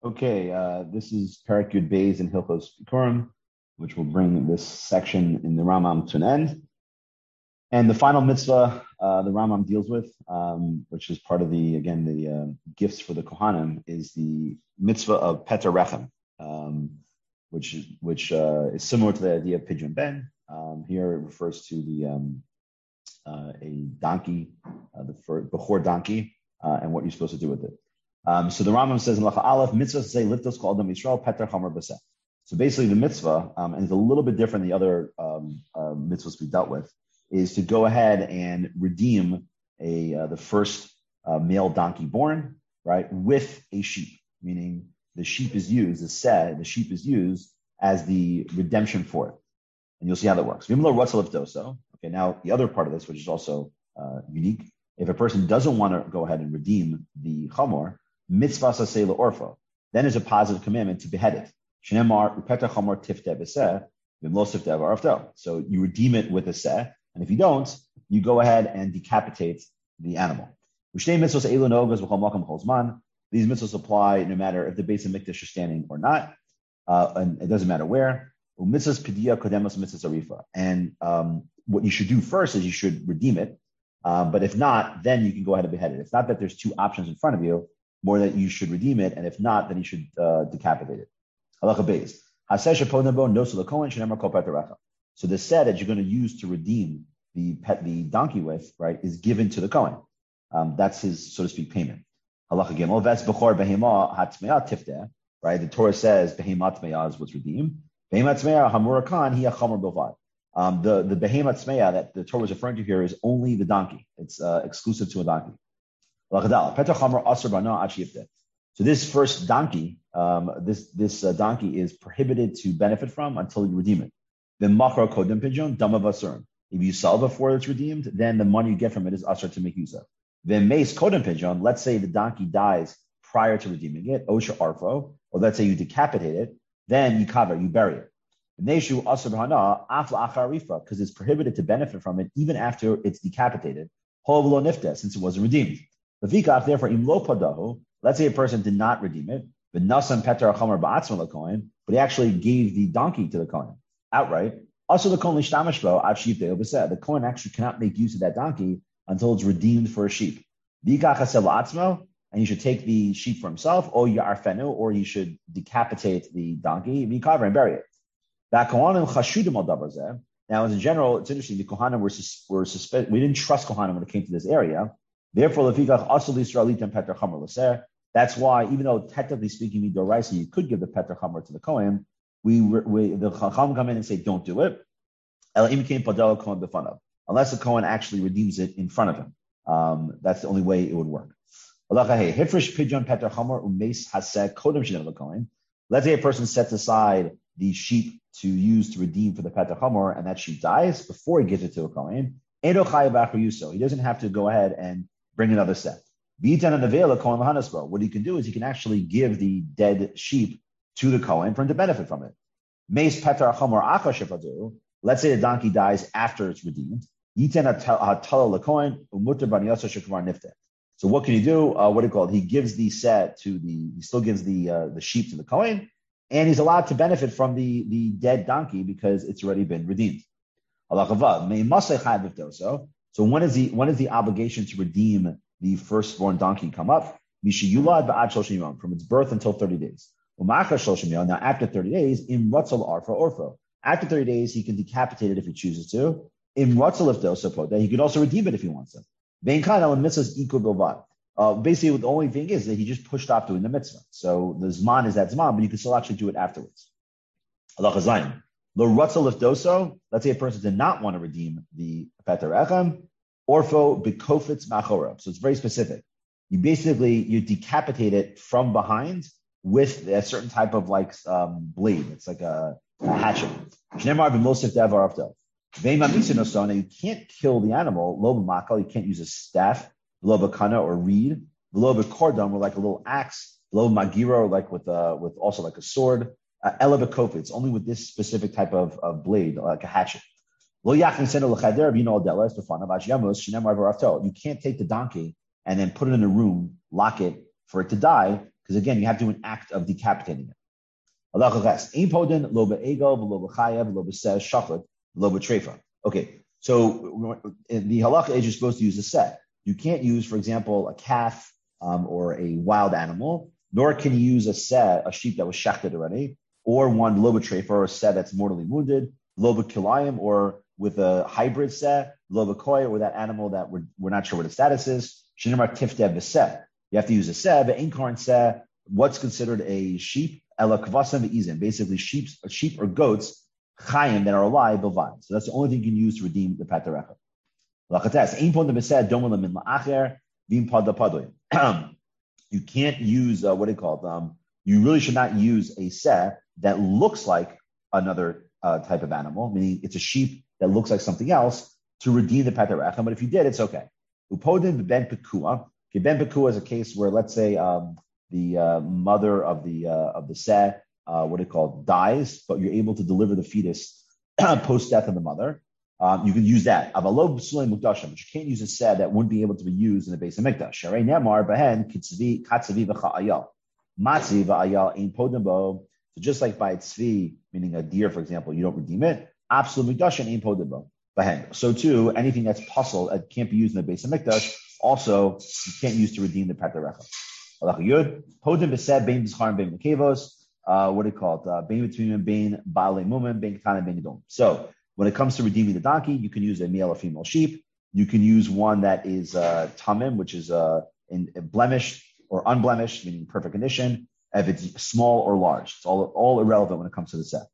Okay, this is Perek Yud Beis in Hilchos Bikurim, which will bring this section in the Rambam to an end. And the final mitzvah the Rambam deals with, which is part of the gifts for the Kohanim, is the mitzvah of Peter Rechem, which is similar to the idea of Pidyon Ben. Here it refers to a donkey, the Bechor donkey, and what you're supposed to do with it. So the Rambam says in Lacha Aleph, mitzvah say liftos kol adam Yisrael Peter Chomer Baseh. So basically the mitzvah, and it's a little bit different than the other mitzvahs we dealt with, is to go ahead and redeem the first male donkey born, right, with a sheep, meaning the sheep is used, the sheep is used as the redemption for it. And you'll see how that works. Okay, now the other part of this, which is also unique, if a person doesn't want to go ahead and redeem the chamor, mitzvah saseh le'orfo, then there's a positive commandment to behead it. Shneimar upeta chamor tifteh b'seh v'mlo tifteh v'arafto. So you redeem it with a seh, and if you don't, you go ahead and decapitate the animal. These mitzvahs apply no matter if the Beis Hamikdash is standing or not, and it doesn't matter where. And what you should do first is you should redeem it. But if not, then you can go ahead and behead it. It's not that there's two options in front of you, more that you should redeem it, and if not, then you should decapitate it. Halacha beis. So the set that you're going to use to redeem the donkey with, right, is given to the Kohen. That's his, so to speak, payment. Halacha gimel. Ves bechor behema hatmea tifteh. Right, the Torah says behema tmea is what's redeemed. Behema tmea hamurakan hiya chamer bilvad. The behema tmea that the Torah is referring to here is only the donkey. It's exclusive to a donkey. So this first donkey, this donkey is prohibited to benefit from until you redeem it. Then machar kodem pidyon dama v'asurim. If you sell before it's redeemed, then the money you get from it is asur to make use of. Then meis kodem pidyon. Let's say the donkey dies prior to redeeming it, osha arfo, or let's say you decapitate it, then you bury it. Because it's prohibited to benefit from it even after it's decapitated, since it wasn't redeemed. Therefore, let's say a person did not redeem it, but he actually gave the donkey to the Kohen outright. Also, the Kohen actually cannot make use of that donkey until it's redeemed for a sheep. And you should take the sheep for himself, or you should decapitate the donkey, and bury it. Now, in general, it's interesting. The Kohanim were suspect. We didn't trust Kohanim when it came to this area. Therefore, that's why, even though technically speaking, midoraisa, you could give the Peter Chamer to the Kohen, the Chacham come in and say, don't do it, unless the Kohen actually redeems it in front of him. That's the only way it would work. Let's say a person sets aside the sheep to use to redeem for the Peter Chomer, and that sheep dies before he gives it to a Kohen. He doesn't have to go ahead and bring another set. What he can do is he can actually give the dead sheep to the Kohen for him to benefit from it. Let's say the donkey dies after it's redeemed. So what can he do? What do you call it? He gives the set he still gives the sheep to the Kohen, and he's allowed to benefit from the dead donkey because it's already been redeemed. So when is the obligation to redeem the firstborn donkey come up? From its birth until 30 days. Now after 30 days, after 30 days, he can decapitate it if he chooses to. That he could also redeem it if he wants to. Basically, the only thing is that he just pushed off doing the mitzvah. So the zman is that zman, but you can still actually do it afterwards. Let's say a person did not want to redeem the Peter Rechem, orfo bekofitz machora. So it's very specific. You decapitate it from behind with a certain type of blade. It's like a hatchet. Now you can't kill the animal. Loba makal, you can't use a staff. Loba kana or reed. Loba kordam, or like a little axe. Loba magiro, like with also like a sword. Elaba kofi, it's only with this specific type of blade, like a hatchet. You can't take the donkey and then put it in a room, lock it for it to die, because again, you have to do an act of decapitating it. Okay, so in the halacha is you're supposed to use a set. You can't use, for example, a calf or a wild animal, nor can you use a sheep that was shechted already, or one loba trefa, or a set that's mortally wounded, loba kilayim, or with a hybrid set, loba koy, or that animal that we're not sure what its status is. Shinamar tiftev v'seh. You have to use a set, but ain't set. What's considered a sheep? Ela kvasim v'izim. Basically, sheep or goats, chayim, that are alive, bilvad. So that's the only thing you can use to redeem the patarecha. Lachates ein pon v'seh domel min la'acher v'im pada padoy. You can't use what do you call it? You really should not use a set that looks like another type of animal, meaning it's a sheep that looks like something else, to redeem the patarecha. But if you did, it's okay. Upodin ben pekua. Okay, ben pekua is a case where, let's say, the mother of the seh, what do you call it, dies, but you're able to deliver the fetus post death of the mother. You can use that. Avalob b'sulei mukdashim, but you can't use a seh that wouldn't be able to be used in the base of mikdash. Sharei nemar behen kitzvi katzavi v'cha'ayal matzi v'ayal ein podin bo. So just like by tzvi, meaning a deer, for example, you don't redeem it. Absolute mikdashim ein podin bo. So too, anything that's puzzle that can't be used in the base of mikdash, also you can't use to redeem the patarecha. What do you call it? Bein between bein baalei mumen, bein katan, bein gedom. So when it comes to redeeming the donkey, you can use a male or female sheep. You can use one that is tamim, which is blemished or unblemished, meaning perfect condition. If it's small or large, it's all irrelevant when it comes to the set.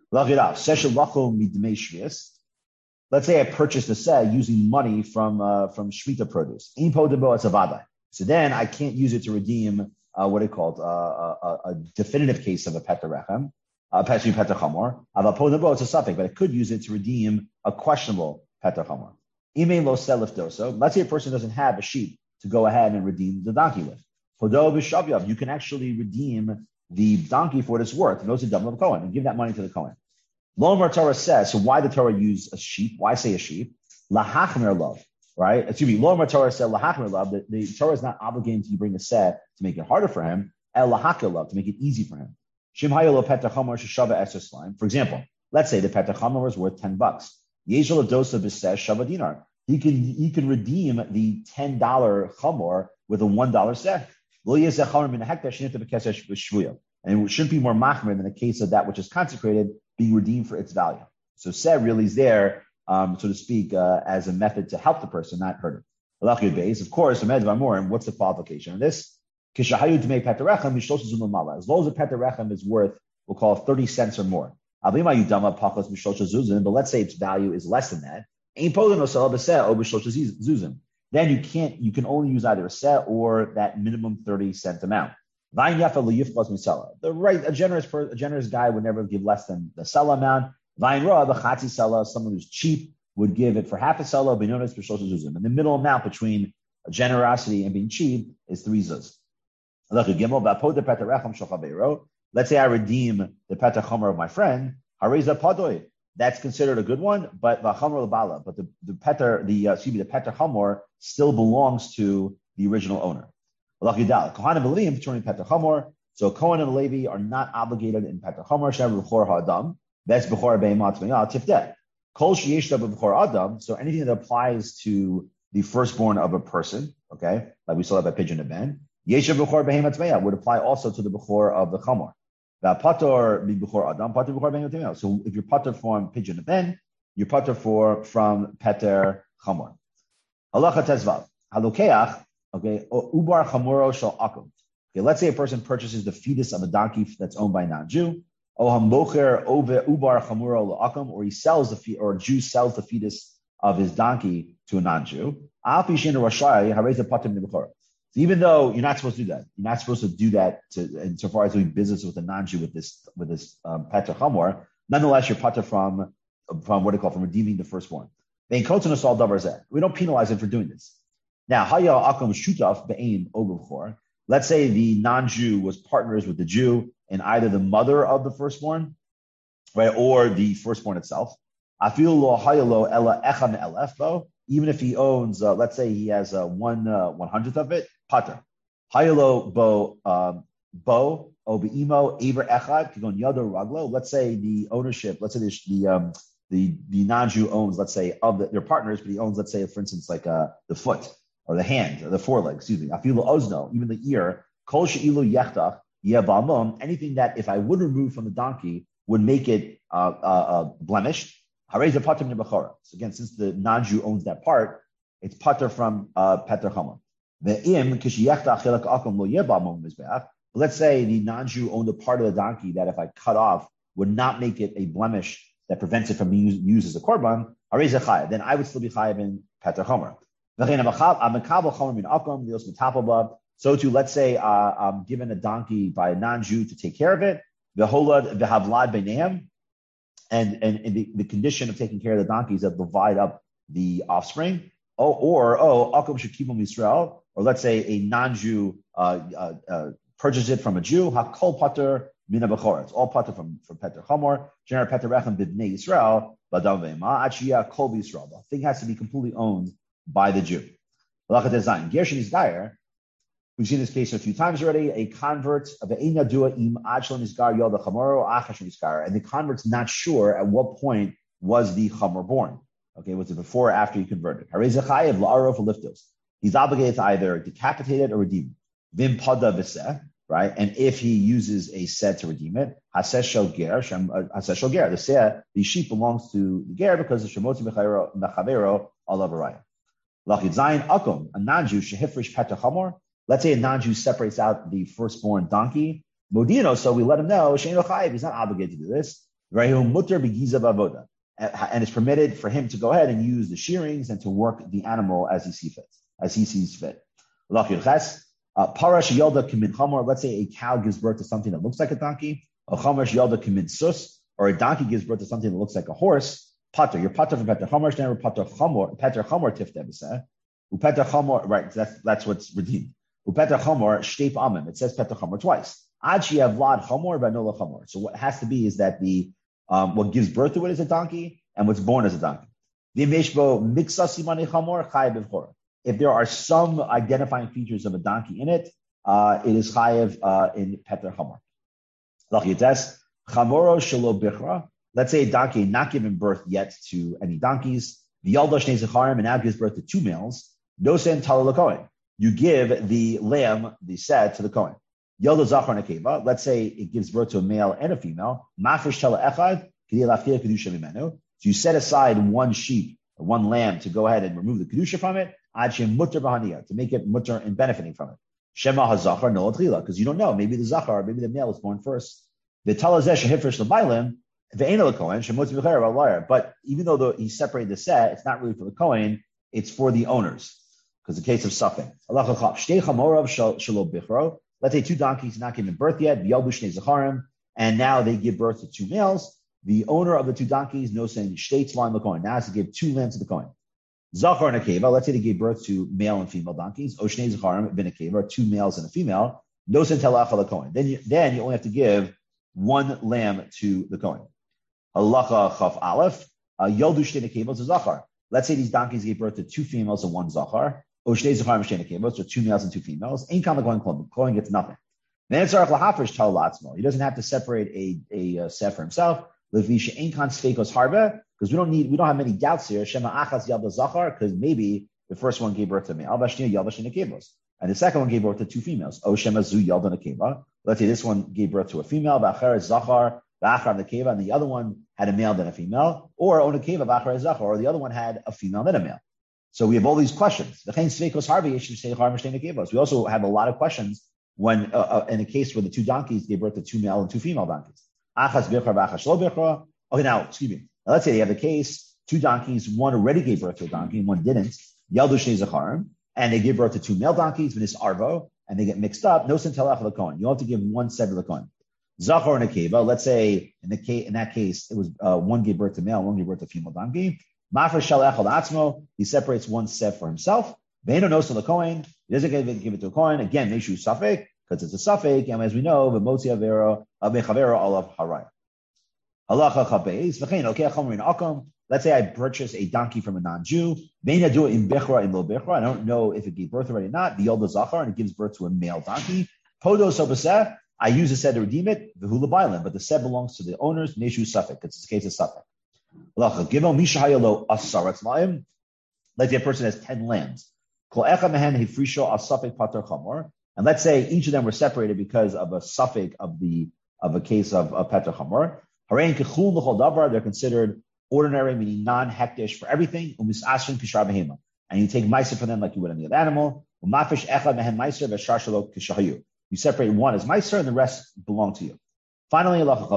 Let's say I purchased a set using money from Shmita produce. So then I can't use it to redeem what do you call it? A definitive case of a petarechem, petachamor. It's a suffix, but I could use it to redeem a questionable petachamor. Let's say a person doesn't have a sheep to go ahead and redeem the donkey with. You can actually redeem the donkey for what it's worth. And goes to Dam Kohen and give that money to the Kohen. Lomar Torah says, so why the Torah use a sheep? Why say a sheep? Lahachmer love, right? Excuse me. Lomar Torah said lahachmer love. The Torah is not obligated to bring a set to make it harder for him. El lahachmer love, to make it easy for him. Shimhayo petachamor sheshava eser slime. For example, let's say the petachamor is worth $10. Yeshel dosa b'seh shava dinar. He can redeem the $10 chamor with a $1 set. And it shouldn't be more machmer than the case of that which is consecrated being redeemed for its value. So seh really is there, so to speak, as a method to help the person, not hurt him. Of course, and what's the qualification of this? As long as the petarechem is worth, we'll call it 30 cents or more. But let's say its value is less than that. Then you can only use either a set or that minimum 30-cent amount. A generous guy would never give less than the sella amount. Someone who's cheap would give it for half a sella. And the middle amount between generosity and being cheap is 3 zuz. Let's say I redeem the petachomer of my friend. That's considered a good one, but the petachomer still belongs to the original owner. So Kohen and Levi are not obligated in petachomer. That's b'chor be'emat tiftet. Kol sheyesh b'chor adam. So anything that applies to the firstborn of a person, okay, like we saw that by pigeon and ben, yesh b'chor be'emat would apply also to the b'chor of the chamor. So if you're pater from pigeon and ben, you're pater from peter chamor. Halacha tezvav halokeach. Okay, ubar chamuro shel akum. Okay, let's say a person purchases the fetus of a donkey that's owned by a non-Jew. Or he sells or a Jew sells the fetus of his donkey to a non-Jew. So even though you're not supposed to do that, you're not supposed to do that insofar as doing business with a non-Jew with this pater chamor, nonetheless you're pater from what they call from redeeming the firstborn. We don't penalize him for doing this. Now, let's say the non-Jew was partners with the Jew in either the mother of the firstborn, right, or the firstborn itself. Even if he owns, let's say he has 1/100th of it, pater. bo, obeimo, aver echad, kigon yado raglo. Let's say the ownership, let's say the non-Jew owns, let's say, of their partners, but he owns, let's say, for instance, like the foot or the hand or the foreleg, excuse me, afilu ozno, even the ear, kol she'ilu yechtach, yevamum, anything that if I would remove from the donkey would make it blemished. Harei pater min bechora. So again, since the non-Jew owns that part, it's pater from Peter Chomer. Ve'im kishiyechtach chilek akum lo yevamum mizbeach. Let's say the non-Jew owned a part of the donkey that if I cut off would not make it a blemish that prevents it from being used as a korban, then I would still be chayav in Peter Chomer. So too, let's say I'm given a donkey by a non-Jew to take care of it, and the condition of taking care of the donkey is that divide up the offspring, or let's say a non-Jew purchases it from a Jew, hakol pater mina bechor. It's all pater from Peter Chomer. Gener Peter Rechem b'bnei Yisrael b'adam ve'ema achia kol b'Yisrael. The thing has to be completely owned by the Jew. Halakha design. Gershon is gayer. We've seen this case a few times already. A convert of the ein yadua im ad shelo nisgar yod chamoro achash nisgar, and the convert's not sure at what point was the chamor born. Okay, was it before or after he converted? Harei zechayev la'arov liftos. He's obligated to either decapitate it or redeem it. Vim pada v'seh. Right, and if he uses a set to redeem it, hasesh shel ger, the sheep belongs to the ger because the shemoti mechavero alav araya. Lachid zayin akum, a non-Jew shehifrish peter chamor. Let's say a non-Jew separates out the firstborn donkey. Modino, so we let him know she'eino chayiv, he's not obligated to do this. Rehu muter begiza bavoda, and it's permitted for him to go ahead and use the shearings and to work the animal as he sees fit. Lachid ches. Parash yalda kimin chamor. Let's say a cow gives birth to something that looks like a donkey. A chamarash yalda kimin sus, or a donkey gives birth to something that looks like a horse. Pater, you're pater from Peter Chamor. Never pater chamor. Peter chamor tiftebiseh. Upeter chamor. Right, that's what's redeemed. Upeter chamor shteip amim. It says Peter chamor twice. Ad she have vlad chamor v'anola chamor. So what has to be is that the what gives birth to it is a donkey, and what's born is a donkey. V'meshbo miksa simani chamor chayav b'chora. If there are some identifying features of a donkey in it, it is chayev in Peter Chamor. Chamoro shelo bichra. Let's say a donkey not given birth yet to any donkeys. The yalda shnei zecharim, and now gives birth to two males. Nosen tala lekohen. You give the lamb, the set, to the kohen. Yalda zachar nekeva. Let's say it gives birth to a male and a female. Mafresh tala echad k'dei laftir kedusha mimenu. So you set aside one sheep or one lamb to go ahead and remove the kedusha from it. To make it mutter and benefiting from it. Shema hazachar no adchila, because you don't know. Maybe the zachar, maybe the male was born first. The talazeh shehifresh lebailim ve'ena lekohen shemutz b'cher alayar. But even though he separated the set, it's not really for the kohen. It's for the owners, because the case of suffering. Allah chachap shtei chamorav shelo bichro. Let's say two donkeys not given birth yet. V'yalbu shnei zacharim, and now they give birth to two males. The owner of the two donkeys knows saying shtei tzlan lekohen. Now has to give two lambs to the kohen. Zachar and Akeva, let's say they gave birth to male and female donkeys. Oshnei Zacharim bin Akeva, two males and a female. Nosen telach al Kohen. Then you only have to give one lamb to the Kohen. Halacha chaf aleph. Yoldu shtei Akeva to Zachar. Let's say these donkeys gave birth to two females and one Zachar. Oshnei Zacharim shtei Akeva, so two males and two females. Ain't kam Kohen klum. Kohen gets nothing. Then it's lahafresh tel latzmo. He doesn't have to separate a set for himself. Levisha ain't kan sfeikos harbe. Because we don't have many doubts here. Shema achas yalda zachar, because maybe the first one gave birth to male, and the second one gave birth to two females. O shema zu yalda nekeva. Let's say this one gave birth to a female, b'achar zachar, b'achar nekeva, and the other one had a male then a female, or o nekeva b'achar zachar, or the other one had a female then a male. So we have all these questions. We also have a lot of questions when in a case where the two donkeys gave birth to two male and two female donkeys. Achas bichra b'achas lo bichra. Okay, now excuse me. Now let's say they have a case, two donkeys, one already gave birth to a donkey and one didn't. Yaldu shnei zacharim, and they give birth to two male donkeys, v'nis arvo, and they get mixed up. No sin telach l'kohen. You have to give one set of the kohen. Zachar and Akeva. Let's say in that case it was one gave birth to male, one gave birth to female donkey. Mafresh shalach al atzmo. He separates one set for himself. Ve'eno nosen l'kohen. He doesn't give it to a kohen. Again, make sure suffix because it's a suffix, and as we know, v'motzi avero mechavero olav haraya. Halacha chabeis v'chein okay chomer in akam. Let's say I purchase a donkey from a non-Jew. Veina do it in bechra in lo bechra. I don't know if it gave birth already or not. The yolda zachar, and it gives birth to a male donkey. Podo sobaseh. I use a set to redeem it, the hula bailim, but the set belongs to the owners, Neshu Suffolk. It's a case of Suffolk. Let's say a person has 10 lambs. And let's say each of them were separated because of a suffix of a case of Petra Chamor. They're considered ordinary, meaning non-hektish for everything. And you take meiser from them like you would any other animal. You separate one as meiser and the rest belong to you. Finally,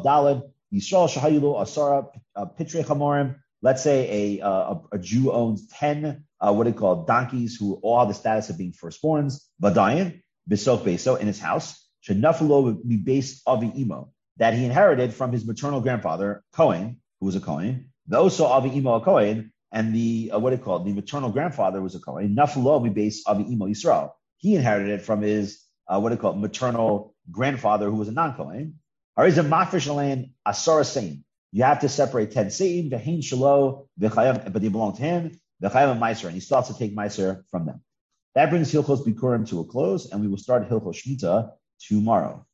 let's say a Jew owns 10 donkeys who all have the status of being firstborns. Vadayin, Bisof Beso, in his house. Shenafulo would be based Avi Imo, that he inherited from his maternal grandfather, Cohen, who was a Cohen. The also Avi Imo a Cohen, and the the maternal grandfather was a Cohen. Nafulo would be based Avi Imo Yisrael. He inherited it from his maternal grandfather, who was a non-Cohen. Arizam Mafresh Alain Asara Sain. You have to separate 10 Satan, Vehain Shalo, but they belong to him, Vechayim Meiser, and he still has to take Meiser from them. That brings Hilchos Bikurim to a close, and we will start Hilchos Shmita tomorrow.